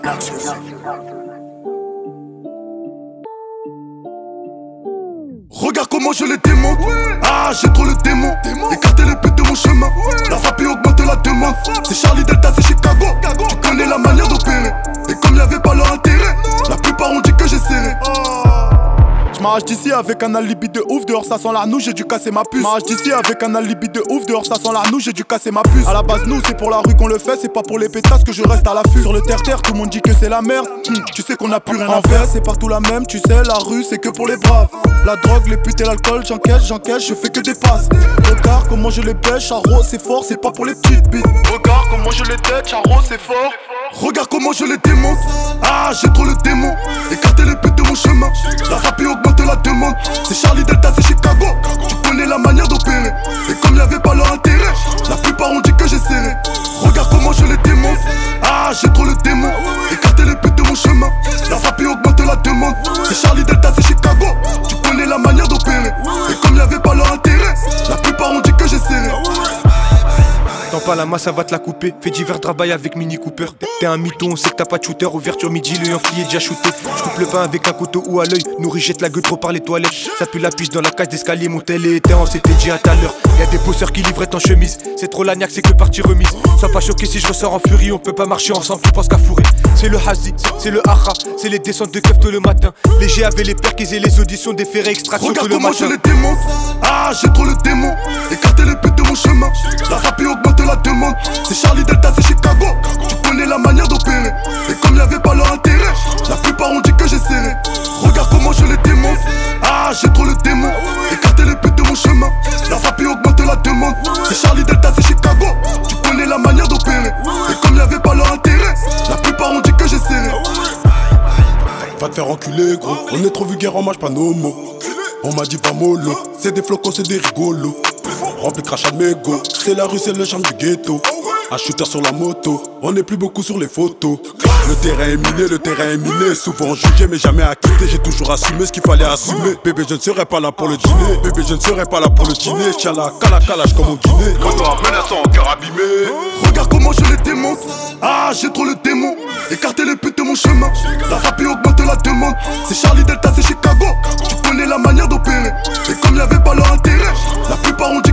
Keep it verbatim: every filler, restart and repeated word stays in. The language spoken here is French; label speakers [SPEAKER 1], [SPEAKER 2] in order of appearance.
[SPEAKER 1] Regarde comment je les démonte. Ah, j'ai trop le démon. Écarter les putes de mon chemin. La frappe et augmente la demande. C'est Charlie Delta, c'est Chicago. Tu connais la manière d'opérer. Et comme y'avait pas leur intérêt, la plupart ont dit que j'ai serré. J'm'arrache d'ici avec un alibi de ouf. Dehors ça sent l'arnou, j'ai dû casser ma puce. J'm'arrache d'ici avec un alibi de ouf. Dehors ça sent l'arnou, j'ai dû casser ma puce. À la base nous c'est pour la rue qu'on le fait. C'est pas pour les pétasses que je reste à l'affût. Sur le terre-terre tout le monde dit que c'est la merde. hum, Tu sais qu'on a plus rien à faire. C'est partout la même, tu sais la rue c'est que pour les braves. La drogue, les putes et l'alcool, j'encaisse, j'encaisse, je fais que des passes. Regarde comment je les pêche, Charo c'est fort, c'est pas pour les petites bites. Regarde comment je les tête, Charo c'est fort. Regarde comment je les démonte. Ah, j'ai trop le démon. Écarter les putes de mon chemin. La frappe et augmente la demande. C'est Charlie Delta, c'est Chicago. Tu connais la manière d'opérer. Et comme y'avait pas leur intérêt, la plupart ont dit que j'ai serré. Regarde comment je les démonte. Ah, j'ai trop le démon. Écarter les putes de mon chemin. La frappe et augmente la demande. C'est Charlie Delta, c'est Chicago. Tu connais la manière d'opérer. Et comme y'avait pas leur intérêt, la plupart ont dit que j'ai serré.
[SPEAKER 2] T'en pas la masse, ça va te la couper. Fais divers travail avec Mini Cooper. T'es un mytho, on sait que t'as pas de shooter. Ouverture midi, le Yankee est déjà shooté. J'coupe le pain avec un couteau ou à l'œil. Nourri jette la gueule trop par les toilettes. Ça pue la piche dans la cage d'escalier. Mon télé était on s'était dit à tout à l'heure. Y'a des bosseurs qui livraient en chemise. C'est trop l'agnac, c'est que partie remise. Sois pas choqué si je ressors en furie. On peut pas marcher ensemble, tu penses qu'à fourrer. C'est le hazi, c'est le haha. C'est les descentes de keuf tôt le matin. Les G avaient les perquis et les auditions des ferrets extraction
[SPEAKER 1] Regarde
[SPEAKER 2] tout le
[SPEAKER 1] comment
[SPEAKER 2] matin.
[SPEAKER 1] je les démonte. Ah, j'ai trop le démon. Écarter les putes de mon chemin. La frappe et augmente la demande. C'est Charlie Delta, c'est Chicago. Tu connais la manière d'opérer. Et comme y'avait pas leur intérêt, la plupart ont dit que j'ai serré. Regarde comment je les démonte. Ah, j'ai trop le démon. Écarter les putes de mon chemin. La frappe et augmente la demande. C'est Charlie Delta, c'est Chicago. Tu connais la manière d'opérer. Et comme y'avait pas leur intérêt, la plupart ont dit que j'ai serré.
[SPEAKER 3] Va te faire enculer gros. On est trop vulgaire, on mange pas nos mots. On m'a dit pas mollo. C'est des flocons, c'est des rigolos. Rempli de crachat de mégots. C'est la rue, c'est le charme du ghetto. Un shooter sur la moto, on n'est plus beaucoup sur les photos. Le terrain est miné, le terrain est miné. Souvent jugé mais jamais acquitté. J'ai toujours assumé ce qu'il fallait assumer. Bébé je ne serai pas là pour le dîner. Bébé je ne serai pas là pour le dîner. Tchala, cala, calage comme au Guinée. Retour menaçant, cœur abîmé.
[SPEAKER 1] Regarde comment je les démonte. Ah, j'ai trop le démon. Écarter les putes de mon chemin. La frappe et augmente la demande. C'est Charlie Delta, c'est Chicago. Tu connais la manière d'opérer. Et comme y'avait pas leur intérêt, la plupart ont